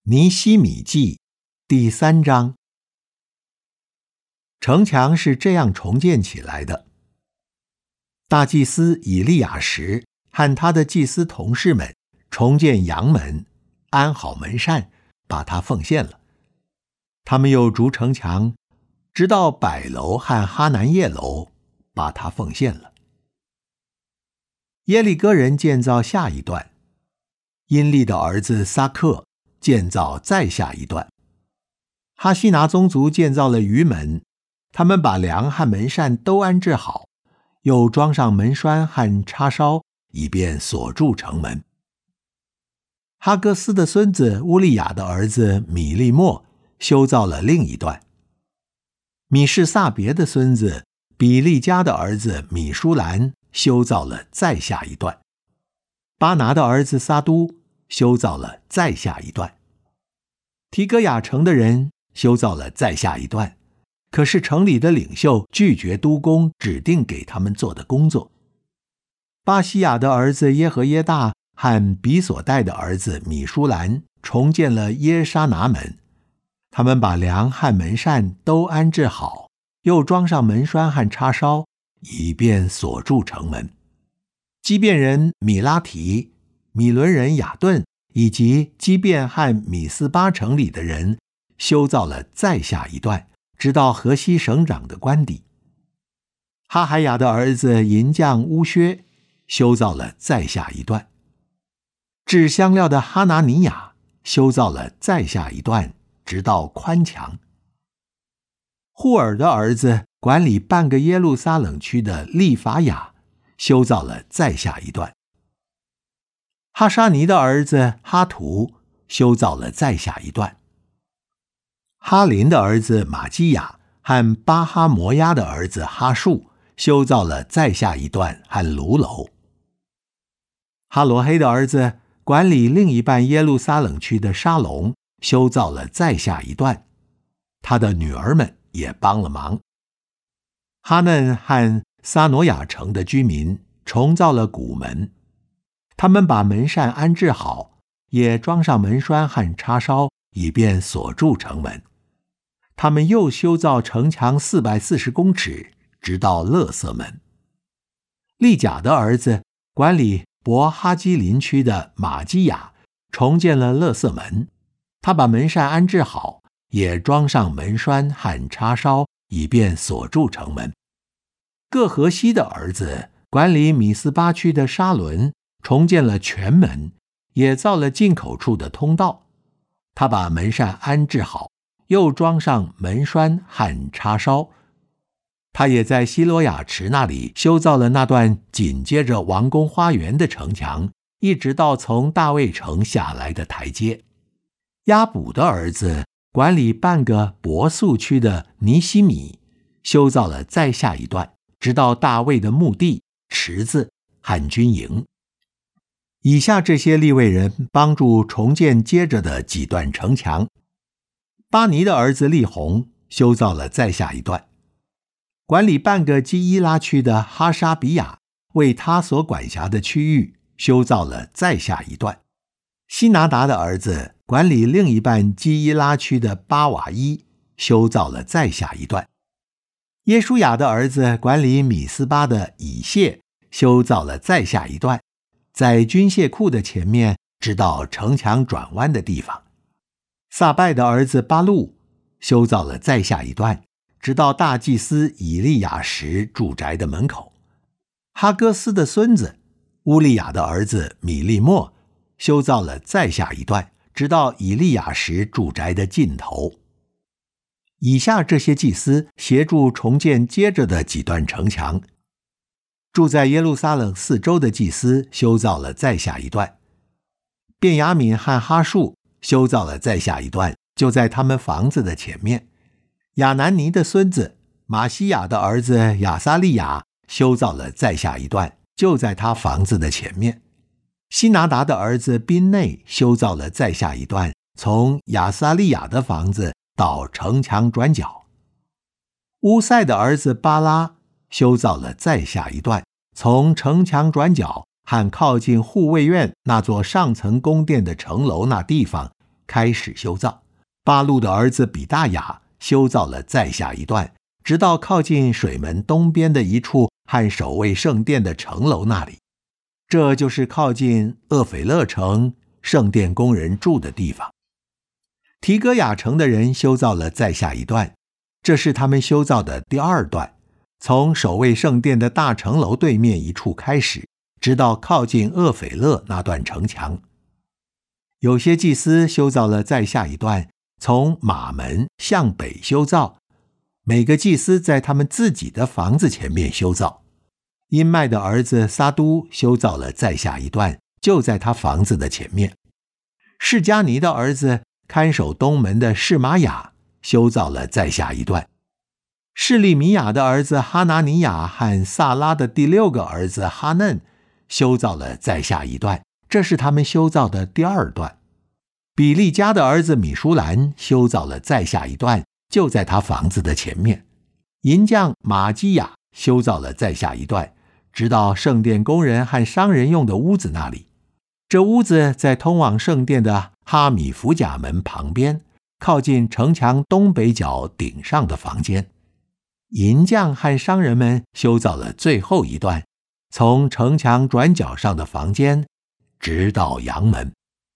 尼希米记第3章。城墙是这样重建起来的：大祭司以利亚实和他的祭司同事们重建阳门，安好门扇，把它奉献了。他们又筑城墙，直到百楼和哈南叶楼，把它奉献了。耶利哥人建造下一段，因利的儿子撒克建造再下一段。哈希拿宗族建造了鱼门，他们把梁和门扇都安置好，又装上门栓和插梢，以便锁住城门。哈戈斯的孙子乌利亚的儿子米利莫修造了另一段。米士撒别的孙子比利加的儿子米舒兰修造了再下一段。巴拿的儿子撒都修造了再下一段。提戈亚城的人修造了再下一段，可是城里的领袖拒绝督工指定给他们做的工作。巴西亚的儿子耶和耶大和比索代的儿子米舒兰重建了耶沙拿门，他们把梁和门扇都安置好，又装上门栓和插梢，以便锁住城门。基遍人米拉提、米伦人雅顿以及基遍和米斯巴城里的人修造了再下一段，直到河西省长的官邸。哈海雅的儿子银匠乌薛修造了再下一段。制香料的哈拿尼亚修造了再下一段，直到宽墙。户尔的儿子管理半个耶路撒冷区的利法雅修造了再下一段。哈沙尼的儿子哈图修造了再下一段。哈林的儿子马基亚和巴哈摩亚的儿子哈树修造了再下一段和炉楼。哈罗黑的儿子管理另一半耶路撒冷区的沙龙修造了再下一段，他的女儿们也帮了忙。哈嫩和撒挪亚城的居民重造了谷门，他们把门扇安置好，也装上门栓和插梢，以便锁住城门。他们又修造城墙440公尺，直到勒瑟门。利甲的儿子管理伯哈基林区的马基亚重建了勒瑟门，他把门扇安置好，也装上门栓和插梢，以便锁住城门。各河西的儿子管理米斯巴区的沙伦重建了全门，也造了进口处的通道，他把门扇安置好，又装上门栓和插梢。他也在希罗亚池那里修造了那段紧接着王宫花园的城墙，一直到从大卫城下来的台阶。亚卜的儿子管理半个伯素区的尼希米修造了再下一段，直到大卫的墓地、池子和军营。以下这些利未人帮助重建接着的几段城墙。巴尼的儿子利宏修造了再下一段。管理半个基伊拉区的哈沙比亚为他所管辖的区域修造了再下一段。希拿达的儿子管理另一半基伊拉区的巴瓦伊修造了再下一段。耶书亚的儿子管理米斯巴的以谢修造了再下一段，在军械库的前面，直到城墙转弯的地方。撒拜的儿子巴路修造了再下一段，直到大祭司以利亚实住宅的门口。哈戈斯的孙子乌利亚的儿子米利莫修造了再下一段，直到以利亚实住宅的尽头。以下这些祭司协助重建接着的几段城墙。住在耶路撒冷四周的祭司修造了再下一段。便雅悯和哈树修造了再下一段，就在他们房子的前面。亚南尼的孙子马西亚的儿子亚撒利亚修造了再下一段，就在他房子的前面。希拿达的儿子宾内修造了再下一段，从亚撒利亚的房子到城墙转角。乌塞的儿子巴拉修造了再下一段，从城墙转角和靠近护卫院那座上层宫殿的城楼那地方开始修造。巴路的儿子比大雅修造了再下一段，直到靠近水门东边的一处和守卫圣殿的城楼那里，这就是靠近厄斐勒城圣殿工人住的地方。提戈雅城的人修造了再下一段，这是他们修造的第2段，从守卫圣殿的大城楼对面一处开始，直到靠近厄斐勒那段城墙。有些祭司修造了再下一段，从马门向北修造，每个祭司在他们自己的房子前面修造。因麦的儿子撒都修造了再下一段，就在他房子的前面。示迦尼的儿子看守东门的示玛雅修造了再下一段。示利米亚的儿子哈拿尼亚和萨拉的第6个儿子哈嫩修造了再下一段，这是他们修造的第2段。比利家的儿子米舒兰修造了再下一段，就在他房子的前面。银匠马基亚修造了再下一段，直到圣殿工人和商人用的屋子那里。这屋子在通往圣殿的哈米弗甲门旁边，靠近城墙东北角顶上的房间。银匠和商人们修造了最后一段，从城墙转角上的房间直到阳门。